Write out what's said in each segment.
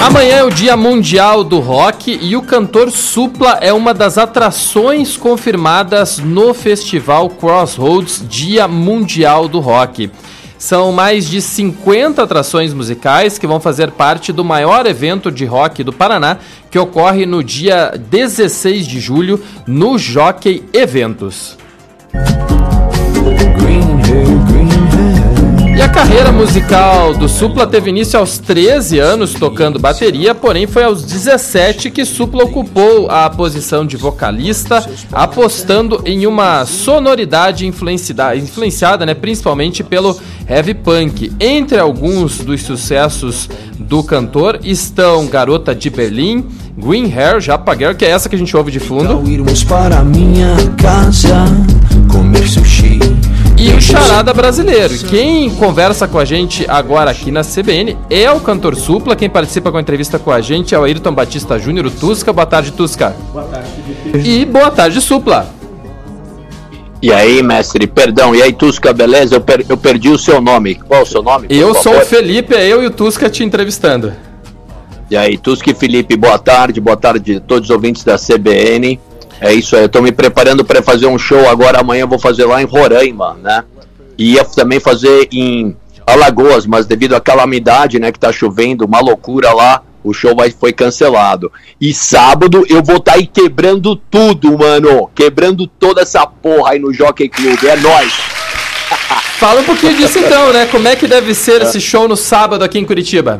Amanhã é o Dia Mundial do Rock e o cantor Supla é uma das atrações confirmadas no festival Crossroads Dia Mundial do Rock. São mais de 50 atrações musicais que vão fazer parte do maior evento de rock do Paraná, que ocorre no dia 16 de julho no Jockey Eventos. E a carreira musical do Supla teve início aos 13 anos tocando bateria, porém foi aos 17 que Supla ocupou a posição de vocalista, apostando em uma sonoridade influenciada, principalmente pelo heavy punk. Entre alguns dos sucessos do cantor estão Garota de Berlim, Green Hair, Japa Girl, que é essa que a gente ouve de fundo, irmos para minha casa comer sushi. E o Charada Brasileiro. Quem conversa com a gente agora aqui na CBN é o cantor Supla. Quem participa com a entrevista com a gente é o Ayrton Batista Júnior, o Tusca. Boa tarde, Tusca. Boa tarde. E boa tarde, Supla. E aí, mestre, perdão, e aí, Tusca, beleza? Eu perdi o seu nome. Qual o seu nome? Eu sou o Felipe, é eu e o Tusca te entrevistando. E aí, Tusca e Felipe, boa tarde a todos os ouvintes da CBN. É isso aí, eu tô me preparando para fazer um show agora, amanhã eu vou fazer lá em Roraima, né? E ia também fazer em Alagoas, mas devido à calamidade, né, que tá chovendo, uma loucura lá, o show foi cancelado. E sábado eu vou estar aí quebrando tudo, mano, quebrando toda essa porra aí no Jockey Club, é nóis! Fala um pouquinho disso então, né? Como é que deve ser esse show no sábado aqui em Curitiba?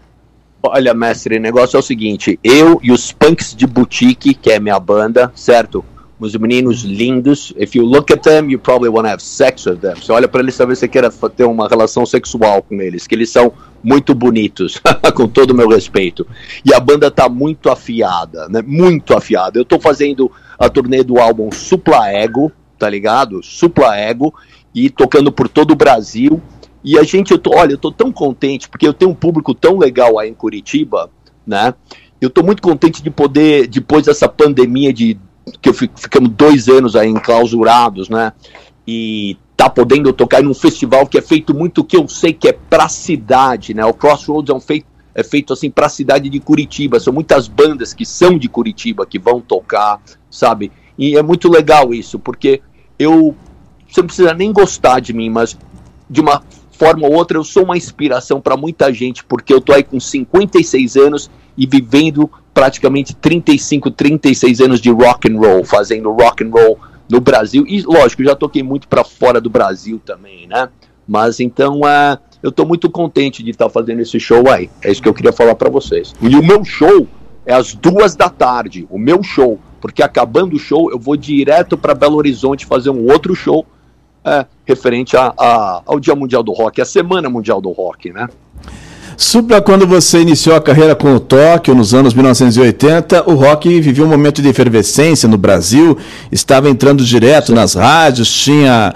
Olha, mestre, o negócio é o seguinte, eu e os Punks de Boutique, que é minha banda, certo? Os meninos lindos, if you look at them, you probably want to have sex with them. Você olha pra eles, talvez você queira ter uma relação sexual com eles, que eles são muito bonitos, com todo o meu respeito. E a banda tá muito afiada, né? Muito afiada. Eu tô fazendo a turnê do álbum Supla Ego, tá ligado? Supla Ego, e tocando por todo o Brasil. E a gente, eu tô tão contente, porque eu tenho um público tão legal aí em Curitiba, né? Eu tô muito contente de poder, depois dessa pandemia que ficamos 2 anos aí enclausurados, né? E tá podendo tocar em um festival que é feito muito, que eu sei que é pra cidade, né? O Crossroads é feito assim pra cidade de Curitiba, são muitas bandas que são de Curitiba que vão tocar, sabe? E é muito legal isso, porque você não precisa nem gostar de mim, mas de uma forma ou outra, eu sou uma inspiração para muita gente, porque eu tô aí com 56 anos e vivendo praticamente 35, 36 anos de rock and roll, fazendo rock and roll no Brasil, e lógico, já toquei muito para fora do Brasil também, né? Mas então, eu tô muito contente de estar fazendo esse show aí, é isso que eu queria falar para vocês. E o meu show é às 2 da tarde, o meu show, porque acabando o show, eu vou direto para Belo Horizonte fazer um outro show, referente ao Dia Mundial do Rock, a Semana Mundial do Rock, né? Supla, quando você iniciou a carreira com o Tóquio, nos anos 1980, o rock vivia um momento de efervescência no Brasil, estava entrando direto nas rádios, tinha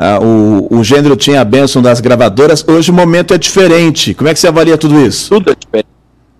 o gênero tinha a bênção das gravadoras. Hoje o momento é diferente. Como é que você avalia tudo isso? Tudo é diferente.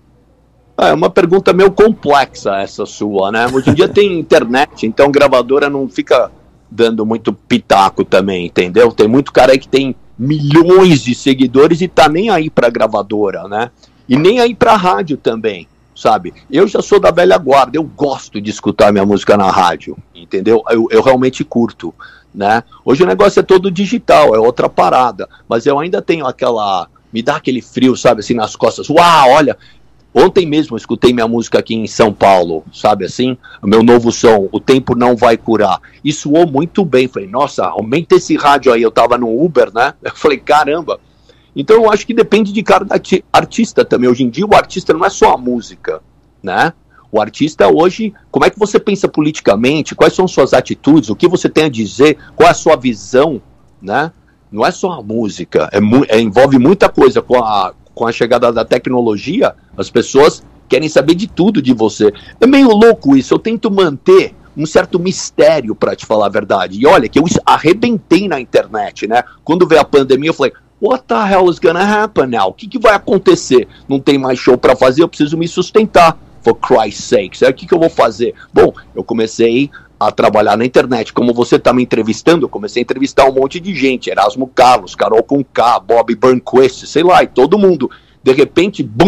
É uma pergunta meio complexa essa sua, né? Hoje em dia tem internet, então gravadora não fica dando muito pitaco também, entendeu? Tem muito cara aí que tem milhões de seguidores e tá nem aí pra gravadora, né? E nem aí pra rádio também, sabe? Eu já sou da velha guarda, eu gosto de escutar minha música na rádio, entendeu? Eu realmente curto, né? Hoje o negócio é todo digital, é outra parada, mas eu ainda tenho me dá aquele frio, sabe, assim, nas costas. Uau, olha, ontem mesmo eu escutei minha música aqui em São Paulo, sabe assim? O meu novo som, O Tempo Não Vai Curar. E soou muito bem. Falei, nossa, aumenta esse rádio aí. Eu tava no Uber, né? Eu falei, caramba. Então eu acho que depende de cada artista também. Hoje em dia o artista não é só a música, né? O artista hoje, como é que você pensa politicamente? Quais são suas atitudes? O que você tem a dizer? Qual é a sua visão, né? Não é só a música. Envolve muita coisa com a chegada da tecnologia, as pessoas querem saber de tudo de você. É meio louco isso, eu tento manter um certo mistério, pra te falar a verdade. E olha, que eu arrebentei na internet, né? Quando veio a pandemia, eu falei, what the hell is gonna happen now? O que vai acontecer? Não tem mais show pra fazer, eu preciso me sustentar, for Christ's sake. O que eu vou fazer? Bom, eu comecei a trabalhar na internet. Como você está me entrevistando, eu comecei a entrevistar um monte de gente, Erasmo Carlos, Carol Conká, Bob Burnquist, sei lá, e todo mundo. De repente, bum,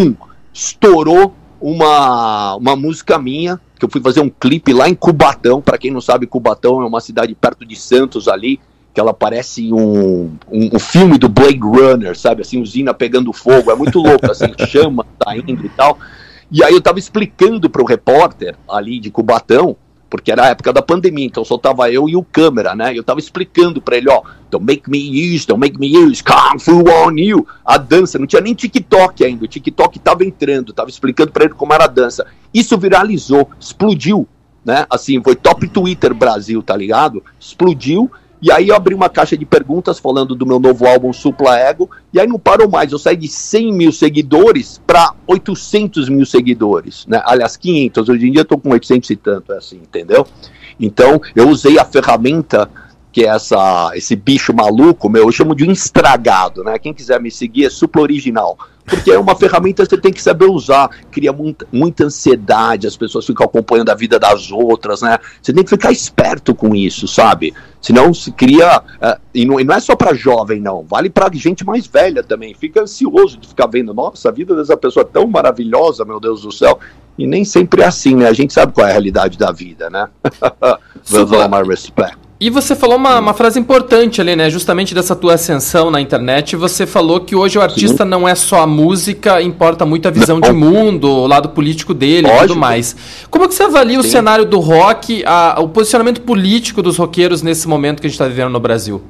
estourou uma música minha, que eu fui fazer um clipe lá em Cubatão. Para quem não sabe, Cubatão é uma cidade perto de Santos ali, que ela parece um filme do Blade Runner, sabe, assim, usina pegando fogo, é muito louco, assim, chama saindo e tal. E aí eu tava explicando pro repórter ali de Cubatão, porque era a época da pandemia, então só tava eu e o câmera, né, eu tava explicando pra ele, ó, don't make me use, Kung Fu on you, a dança, não tinha nem TikTok ainda, o TikTok tava entrando, tava explicando pra ele como era a dança. Isso viralizou, explodiu, né, assim, foi top Twitter Brasil, tá ligado? Explodiu. E aí eu abri uma caixa de perguntas falando do meu novo álbum Supla Ego, e aí não parou mais, eu saí de 100 mil seguidores para 800 mil seguidores, né? Aliás, 500, hoje em dia eu tô com 800 e tanto, é assim, entendeu? Então eu usei a ferramenta, que é esse bicho maluco, eu chamo de um estragado, né? Quem quiser me seguir é Supla Original, porque é uma ferramenta que você tem que saber usar, cria muita ansiedade, as pessoas ficam acompanhando a vida das outras, né? Você tem que ficar esperto com isso, sabe? Senão se cria, e não é só pra jovem não, vale pra gente mais velha também, fica ansioso de ficar vendo, nossa, a vida dessa pessoa é tão maravilhosa, meu Deus do céu, e nem sempre é assim, né? A gente sabe qual é a realidade da vida, né? With all my respect. E você falou uma frase importante ali, né? Justamente dessa tua ascensão na internet. Você falou que hoje o artista não é só a música, importa muito a visão de mundo, o lado político dele e tudo mais. Como que você avalia o cenário do rock, o posicionamento político dos roqueiros nesse momento que a gente está vivendo no Brasil?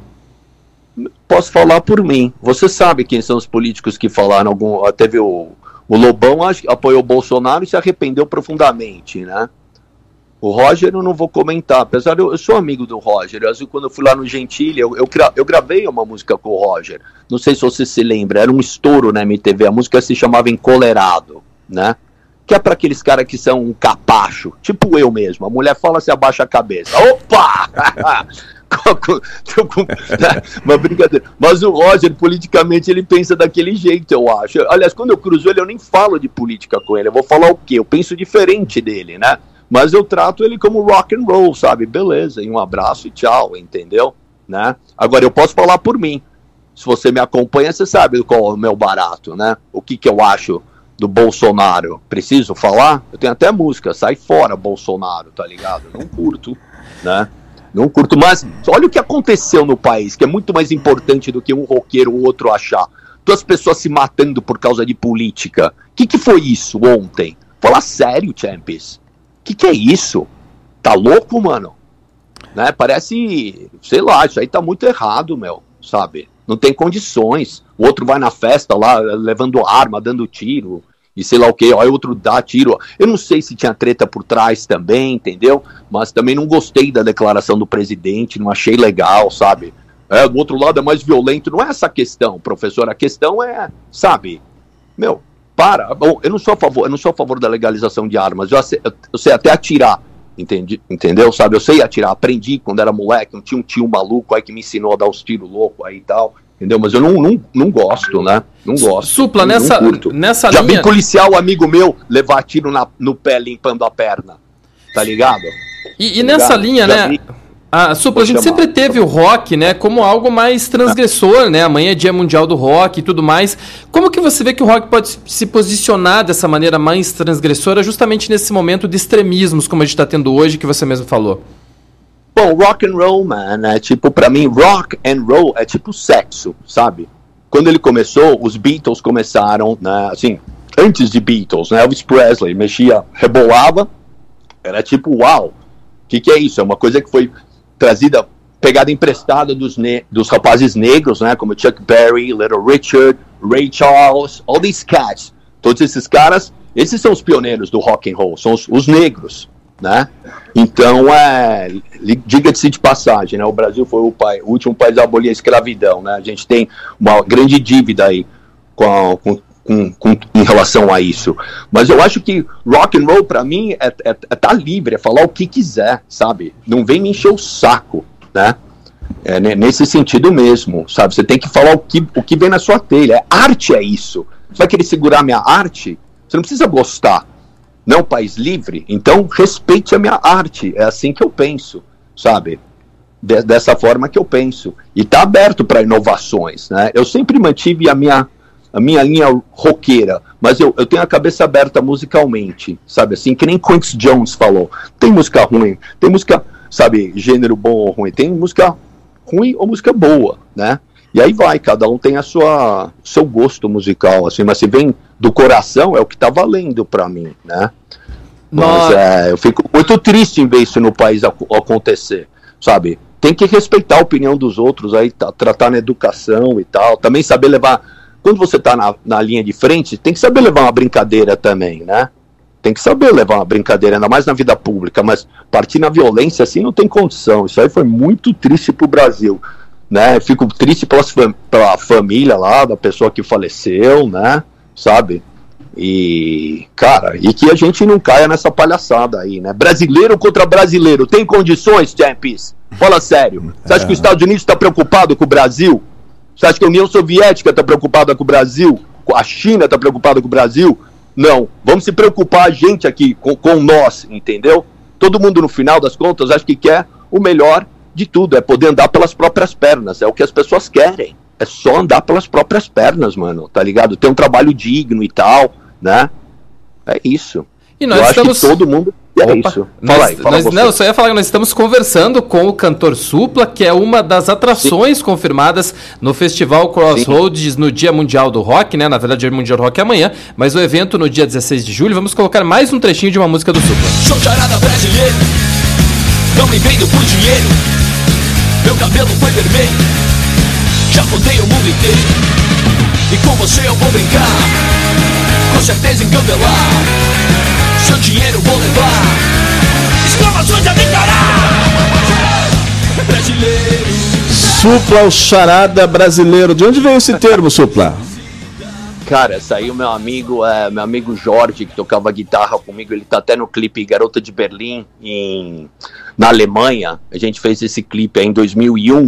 Posso falar por mim. Você sabe quem são os políticos que falaram teve o Lobão, acho que apoiou o Bolsonaro e se arrependeu profundamente, né? O Roger eu não vou comentar, apesar de eu sou amigo do Roger, quando eu fui lá no Gentili, eu gravei uma música com o Roger, não sei se você se lembra, era um estouro na MTV, a música se chamava Encolerado, né? Que é para aqueles caras que são um capacho, tipo eu mesmo, a mulher fala, você abaixa a cabeça, opa! Uma brincadeira. Mas o Roger, politicamente, ele pensa daquele jeito, eu acho. Aliás, quando eu cruzo ele, eu nem falo de política com ele, eu vou falar o quê? Eu penso diferente dele, né? Mas eu trato ele como rock and roll, sabe? Beleza, e um abraço e tchau, entendeu? Né? Agora, eu posso falar por mim. Se você me acompanha, você sabe qual é o meu barato, né? O que eu acho do Bolsonaro. Preciso falar? Eu tenho até música, sai fora Bolsonaro, tá ligado? Não curto, né? Não curto, mas olha o que aconteceu no país, que é muito mais importante do que um roqueiro ou outro achar. Duas pessoas se matando por causa de política. O que foi isso ontem? Fala sério, Champions. Que é isso? Tá louco, mano? Né? Parece, sei lá, isso aí tá muito errado, sabe? Não tem condições. O outro vai na festa lá, levando arma, dando tiro, e sei lá o que, aí o outro dá tiro. Eu não sei se tinha treta por trás também, entendeu? Mas também não gostei da declaração do presidente, não achei legal, sabe? Do outro lado é mais violento, não é essa a questão, professor, a questão é, sabe, Bom, eu não sou a favor da legalização de armas, eu sei até atirar, entendeu? Sabe, eu sei atirar, aprendi quando era moleque, tinha um tio maluco aí que me ensinou a dar os tiros loucos aí e tal, entendeu? Mas eu não gosto, né? Não gosto. Supla, nessa Já linha... vi policial amigo meu levar tiro no pé limpando a perna, tá ligado? E nessa linha, já né... Supla, a gente sempre teve o rock, né, como algo mais transgressor, né? Amanhã é Dia Mundial do Rock e tudo mais. Como que você vê que o rock pode se posicionar dessa maneira mais transgressora justamente nesse momento de extremismos como a gente está tendo hoje, que você mesmo falou? Bom, rock and roll, man, é tipo, pra mim, rock and roll é tipo sexo, sabe? Quando ele começou, os Beatles começaram, né, assim, antes de Beatles, né, Elvis Presley mexia, rebolava, era tipo, uau, o que é isso? É uma coisa que foi trazida, pegada emprestada dos rapazes negros, né, como Chuck Berry, Little Richard, Ray Charles, all these cats, todos esses caras, esses são os pioneiros do rock and roll, são os negros, né, então, diga-se de passagem, né, o Brasil foi o último país a abolir a escravidão, né, a gente tem uma grande dívida aí em relação a isso, mas eu acho que rock and roll pra mim é tá livre, é falar o que quiser, sabe, não vem me encher o saco, né, nesse sentido mesmo, sabe, você tem que falar o que vem na sua telha, arte é isso, você vai querer segurar minha arte, você não precisa gostar, não é um país livre, então respeite a minha arte, é assim que eu penso, sabe, dessa forma que eu penso, e tá aberto para inovações, né, eu sempre mantive a minha a minha linha roqueira, mas eu tenho a cabeça aberta musicalmente, sabe, assim, que nem Quincy Jones falou, tem música ruim, tem música, sabe, gênero bom ou ruim, tem música ruim ou música boa, né, e aí vai, cada um tem seu gosto musical, assim, mas se vem do coração, é o que tá valendo pra mim, né, mas eu fico muito triste em ver isso no país acontecer, sabe, tem que respeitar a opinião dos outros, aí tratar na educação e tal, também saber levar. Quando você tá na linha de frente, tem que saber levar uma brincadeira também, né? Tem que saber levar uma brincadeira, ainda mais na vida pública, mas partir na violência assim não tem condição. Isso aí foi muito triste pro Brasil, né? Fico triste pela família lá, da pessoa que faleceu, né? Sabe? E, cara, e que a gente não caia nessa palhaçada aí, né? Brasileiro contra brasileiro, tem condições, Champions? Fala sério. Você acha que os Estados Unidos está preocupado com o Brasil? Você acha que a União Soviética está preocupada com o Brasil? A China está preocupada com o Brasil? Não. Vamos se preocupar a gente aqui, com nós, entendeu? Todo mundo, no final das contas, acha que quer o melhor de tudo. É poder andar pelas próprias pernas. É o que as pessoas querem. É só andar pelas próprias pernas, mano. Tá ligado? Ter um trabalho digno e tal, né? É isso. E nós estamos... acho que todo mundo... É isso. Fala aí, não, eu só ia falar que nós estamos conversando com o cantor Supla, que é uma das atrações confirmadas no Festival Crossroads no Dia Mundial do Rock, né? Na verdade, o Dia Mundial do Rock é amanhã, mas o evento no dia 16 de julho. Vamos colocar mais um trechinho de uma música do Supla. Sou charada brasileiro, não me vendo por dinheiro, meu cabelo foi vermelho, já rodei o mundo inteiro, e com você eu vou brincar, com certeza engambelar. Seu dinheiro vou levar, exclamações a declarar. Brasileiro. Supla, o charada brasileiro. De onde veio esse termo, Supla? Cara, saiu meu amigo Jorge, que tocava guitarra comigo. Ele tá até no clipe Garota de Berlim, na Alemanha. A gente fez esse clipe aí em 2001.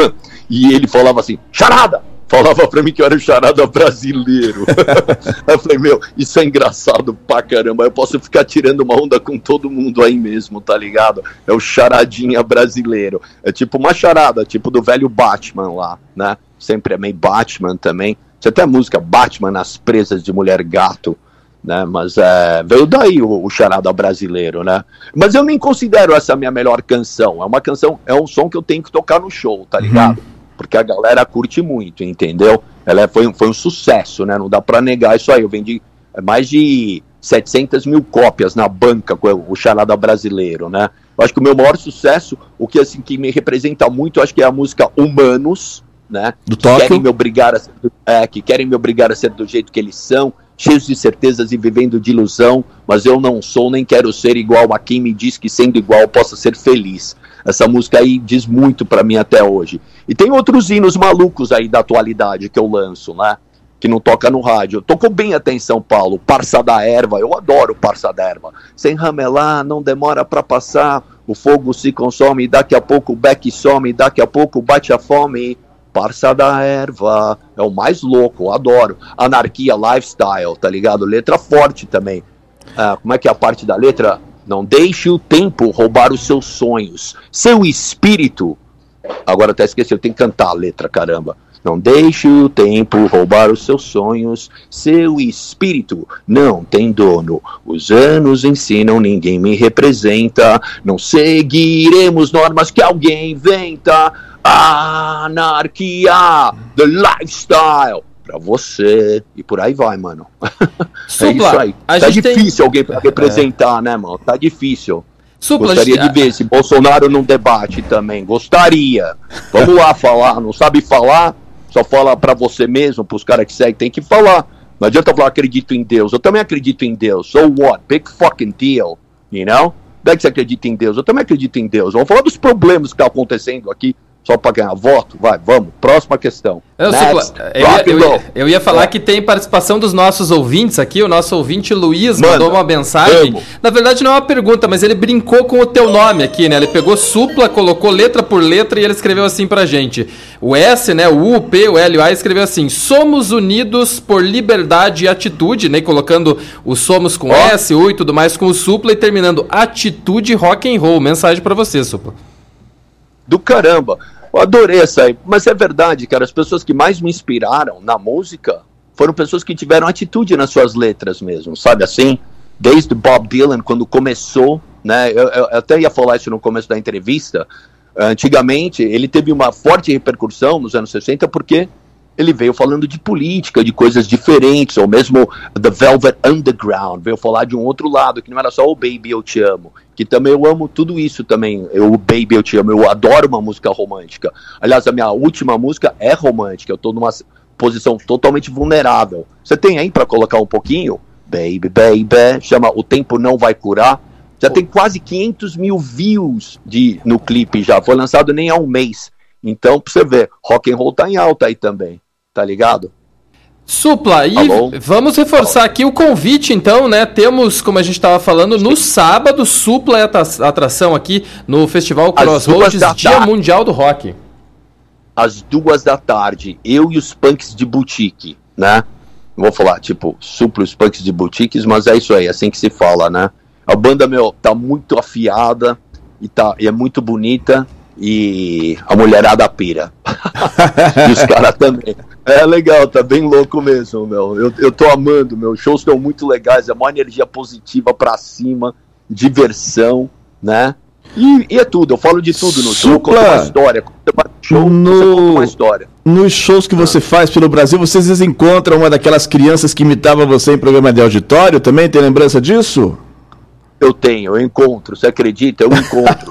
E ele falava assim, charada! Falava pra mim que eu era o charada brasileiro. Aí eu falei, meu, isso é engraçado pra caramba. Eu posso ficar tirando uma onda com todo mundo aí mesmo, tá ligado? É o charadinha brasileiro. É tipo uma charada, tipo do velho Batman lá, né? Sempre é meio Batman também. Tinha até a música Batman nas presas de Mulher Gato, né? Mas veio daí o charada brasileiro, né? Mas eu nem considero essa a minha melhor canção. É um som que eu tenho que tocar no show, tá ligado? Porque a galera curte muito, entendeu? Ela foi um sucesso, né? Não dá pra negar isso aí. Eu vendi mais de 700 mil cópias na banca com o charada brasileiro, né? Eu acho que o meu maior sucesso, o que, assim, que me representa muito, eu acho que é a música Humanos, né? Do Tóquio. Que querem me obrigar a ser do jeito que eles são, cheios de certezas e vivendo de ilusão, mas eu não sou nem quero ser igual a quem me diz que sendo igual possa ser feliz. Essa música aí diz muito pra mim até hoje. E tem outros hinos malucos aí da atualidade que eu lanço, né? Que não toca no rádio. Tocou bem até em São Paulo. Parça da Erva, eu adoro Parça da Erva. Sem ramelar, não demora pra passar. O fogo se consome, daqui a pouco o beck some, daqui a pouco bate a fome. Parça da Erva, é o mais louco, eu adoro. Anarquia, lifestyle, tá ligado? Letra forte também. Como é que é a parte da letra? Não deixe o tempo roubar os seus sonhos. Seu espírito... Agora até esqueci, eu tenho que cantar a letra, caramba. Não deixe o tempo roubar os seus sonhos. Seu espírito não tem dono. Os anos ensinam, ninguém me representa. Não seguiremos normas que alguém inventa. Anarquia, the lifestyle. Pra você. E por aí vai, mano. Supla, é isso aí. Tá difícil alguém pra representar, né, mano? Tá difícil. Supla, gostaria de ver esse Bolsonaro num debate também. Gostaria. Vamos lá falar. Não sabe falar? Só fala pra você mesmo, pros caras que seguem. Tem que falar. Não adianta falar acredito em Deus. Eu também acredito em Deus. So what? Big fucking deal. You know? Daí que você acredita em Deus. Eu também acredito em Deus. Vamos falar dos problemas que tá acontecendo aqui. Só para ganhar voto? Vai, vamos. Próxima questão. Eu ia falar que tem participação dos nossos ouvintes aqui. O nosso ouvinte Luiz mandou uma mensagem. Na verdade não é uma pergunta, mas ele brincou com o teu nome aqui, né? Ele pegou Supla, colocou letra por letra e ele escreveu assim pra gente. O S, né? O U, o P, o L, o A escreveu assim: Somos unidos por liberdade e atitude, né? Colocando o somos com S, U e tudo mais com o Supla e terminando atitude rock and roll. Mensagem pra você, Supla. Do caramba, eu adorei essa aí, mas é verdade, cara, as pessoas que mais me inspiraram na música foram pessoas que tiveram atitude nas suas letras mesmo, sabe assim? Desde Bob Dylan, quando começou, né? Eu até ia falar isso no começo da entrevista. Antigamente, ele teve uma forte repercussão nos anos 60 porque ele veio falando de política, de coisas diferentes, ou mesmo The Velvet Underground, veio falar de um outro lado, que não era só o Baby Eu Te Amo, que também eu amo tudo isso também, o Baby Eu Te Amo, eu adoro uma música romântica. Aliás, a minha última música é romântica, eu tô numa posição totalmente vulnerável. Você tem aí pra colocar um pouquinho? Baby, baby, chama O Tempo Não Vai Curar. Já tem quase 500 mil views no clipe já, foi lançado nem há um mês. Então, pra você ver, rock and roll tá em alta aí também, tá ligado? Supla, e vamos reforçar aqui o convite, então, né? Temos, como a gente estava falando, no sábado, Supla é a atração aqui no Festival Crossroads, Dia Mundial do Rock. Às 14h, eu e os punks de boutique, né? Não vou falar, tipo, Supla e os punks de boutiques, mas é isso aí, assim que se fala, né? A banda, tá muito afiada e é muito bonita. E a mulherada pira. E os caras também. É legal, tá bem louco mesmo, meu. Eu tô amando, meu. Os shows estão muito legais, é uma energia positiva pra cima, diversão, né? E é tudo, eu falo de tudo no show. Eu conto uma história. Você conta uma história. Nos shows que você faz pelo Brasil, você às vezes encontra uma daquelas crianças que imitava você em programa de auditório? Também tem lembrança disso? Eu encontro, você acredita? Eu encontro.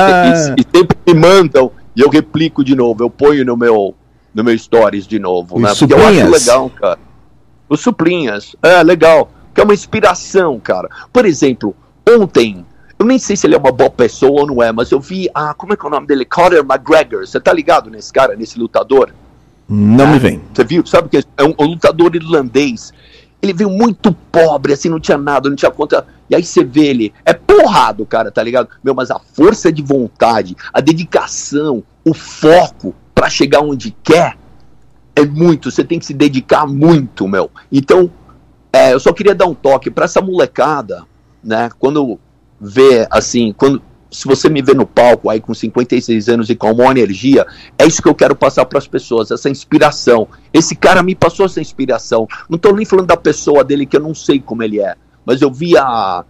e sempre me mandam e eu replico de novo. Eu ponho no meu stories de novo, né? Porque eu acho legal, cara. Os suplinhas, legal. Que é uma inspiração, cara. Por exemplo, ontem, eu nem sei se ele é uma boa pessoa ou não é, mas eu vi, como é que é o nome dele? Conor McGregor. Você tá ligado nesse cara, nesse lutador? Não me vem. Você viu? Sabe que é um lutador irlandês. Ele veio muito pobre, assim, não tinha nada, não tinha conta. E aí você vê ele, é porrado, cara, tá ligado? Meu, mas a força de vontade, a dedicação, o foco pra chegar onde quer é muito. Você tem que se dedicar muito, meu. Então, eu só queria dar um toque pra essa molecada, né? Quando vê, assim, se você me vê no palco aí com 56 anos e com uma energia, é isso que eu quero passar para as pessoas, essa inspiração. Esse cara me passou essa inspiração. Não estou nem falando da pessoa dele, que eu não sei como ele é, mas eu vi a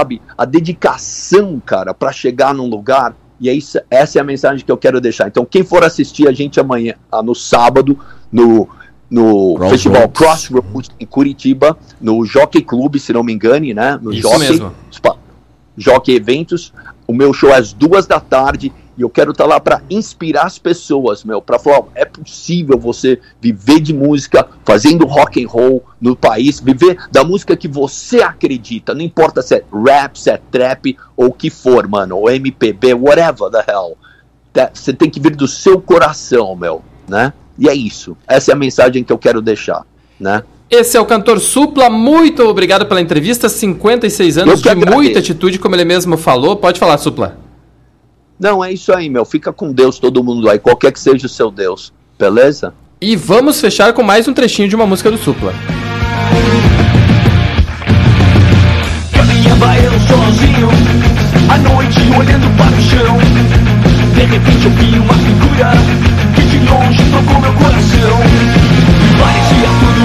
dedicação, cara, para chegar num lugar, e essa é a mensagem que eu quero deixar. Então, quem for assistir a gente amanhã, no sábado, no Festival Crossroads em Curitiba, no Jockey Club, se não me engane, né? No isso Jockey, mesmo. Jockey Eventos. O meu show é às 14h e eu quero estar lá para inspirar as pessoas, meu, para falar, é possível você viver de música, fazendo rock and roll no país, viver da música que você acredita, não importa se é rap, se é trap ou o que for, mano, ou MPB, whatever the hell. Você tem que vir do seu coração, meu, né? E é isso. Essa é a mensagem que eu quero deixar, né? Esse é o cantor Supla, muito obrigado pela entrevista, 56 anos de muita atitude, como ele mesmo falou. Pode falar, Supla. Não, é isso aí, meu. Fica com Deus, todo mundo aí, qualquer que seja o seu Deus, beleza? E vamos fechar com mais um trechinho de uma música do Supla. Caminhava eu sozinho, à noite olhando para o chão. De repente eu vi uma figura